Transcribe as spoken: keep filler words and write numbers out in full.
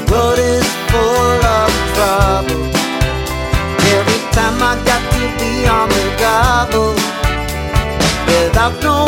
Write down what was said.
road is full of trouble. Every time I got to be on the gobble, without no